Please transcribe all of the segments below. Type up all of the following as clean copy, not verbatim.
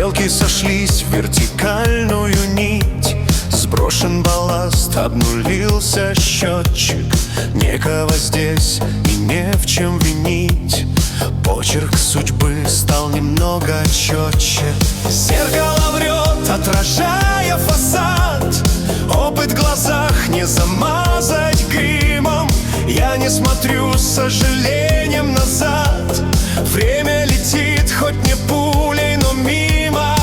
Стрелки сошлись в вертикальную нить. Сброшен балласт, обнулился счетчик. Некого здесь и не в чем винить. Почерк судьбы стал немного четче. Зеркало врет, отражая фасад. Опыт в глазах не замазать гримом. Я не смотрю с сожалением назад. Время летит, хоть не пулей, но мимо.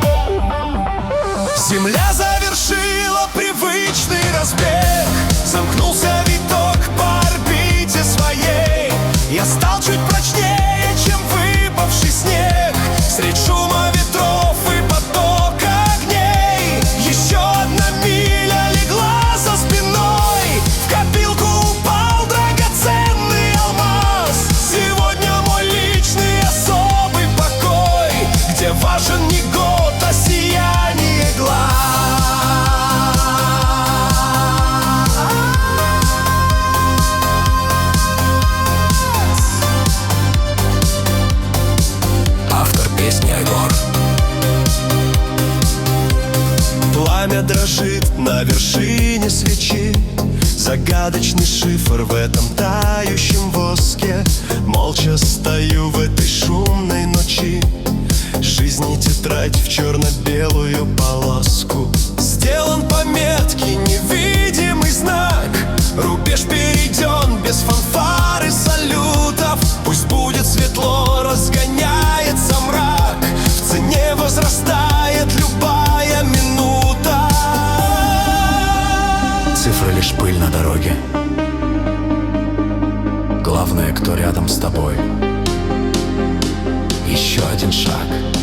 Земля завершила привычный разбег. Замкнулся виток по орбите своей. Я стал чуть прочнее, чем выпавший снег. Средь шума ветров и потока огней. Еще одна миля легла за спиной. В копилку упал драгоценный алмаз. Сегодня мой личный особый покой, где важен не год, а сияние глаз. Пламя дрожит на вершине свечи. Загадочный шифр в этом тающем воске. Молча стою в этой шумной ночи. Жизни тетрадь в черно-белую полоску. Сделан по метке невидимый знак. Рубеж перейден без фанфар и салютов. Пусть будет светло, разгоняется мрак. В цене возрастает любая минута. Цифры лишь пыль на дороге. Главное, кто рядом с тобой. Еще один шаг.